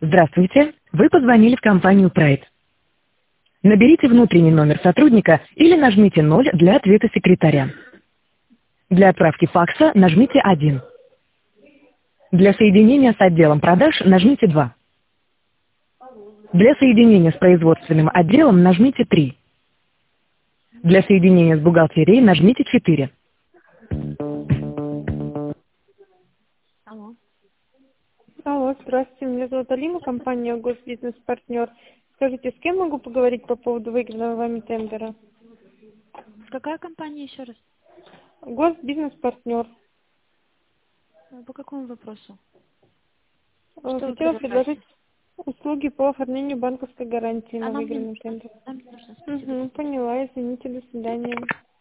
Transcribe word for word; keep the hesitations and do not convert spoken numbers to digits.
Здравствуйте, вы позвонили в компанию Pride. Наберите внутренний номер сотрудника или нажмите ноль для ответа секретаря. Для отправки факса нажмите один. Для соединения с отделом продаж нажмите два. Для соединения с производственным отделом нажмите три. Для соединения с бухгалтерией нажмите четыре. Алло. Алло, здравствуйте, меня зовут Алина, компания Госбизнес-партнер. Скажите, с кем могу поговорить по поводу выигранного вами тендера? Какая компания еще раз? Госбизнес-партнер. А По какому вопросу? Э, Что вы Хотела предлагаете? предложить услуги по оформлению банковской гарантии А на нам не выигранный нужно. тендер. Нам не нужно, спасибо. Угу, поняла, извините, до свидания.